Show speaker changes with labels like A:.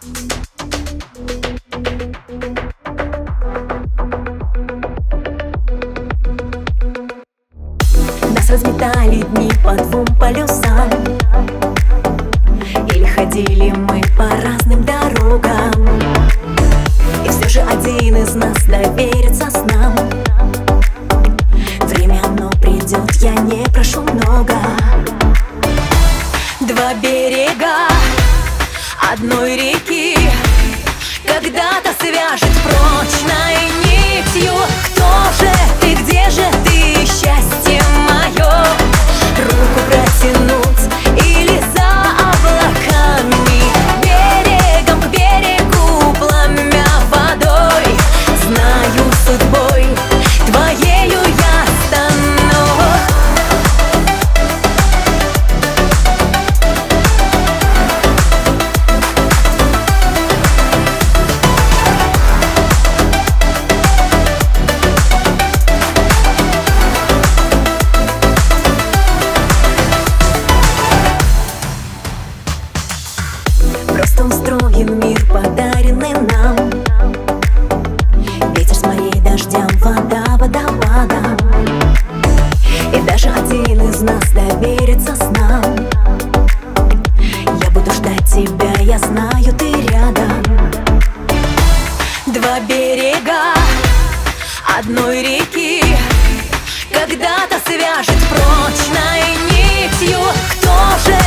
A: Нас разметали дни по двум полюсам, или ходили мы по разным дорогам. И все же один из нас доверится снам. Время оно придет, я не прошу много. Два берега одной реки когда-то свяжет прочной нитью. Кто же ты, где же ты, счастье мое? Руку протянуть или за облаками, берегом к берегу, пламя водой. Знаю, судьбой твоею я стану. Просто устроен мир, подаренный нам. Ветер с морей, дождям, вода водопадом. И даже один из нас доверится снам. Я буду ждать тебя, я знаю, ты рядом. Два берега одной реки когда-то свяжет прочной нитью. Кто же